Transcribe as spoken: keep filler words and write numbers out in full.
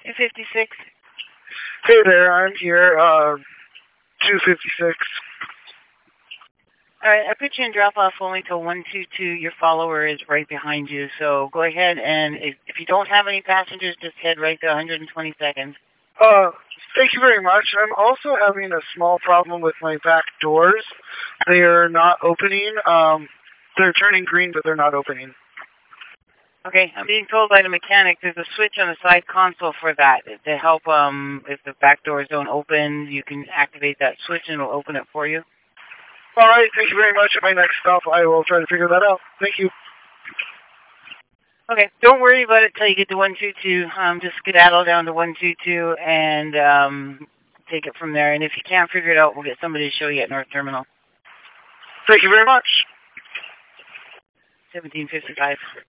two fifty-six. Hey there, I'm here, uh, two fifty-six. Alright, I put you in drop-off only till one two two. Your follower is right behind you, so go ahead and if, if you don't have any passengers, just head right to one hundred twenty seconds. Uh, thank you very much. I'm also having a small problem with my back doors. They are not opening. Um, they're turning green, but they're not opening. Okay, I'm being told by the mechanic there's a switch on the side console for that to help, um, if the back doors don't open, you can activate that switch and it'll open it for you. All right, thank you very much. At my next stop, I will try to figure that out. Thank you. Okay, don't worry about it till you get to one two two. Um, just skedaddle down to one two two and um, take it from there. And if you can't figure it out, we'll get somebody to show you at North Terminal. Thank you very much. seventeen fifty-five.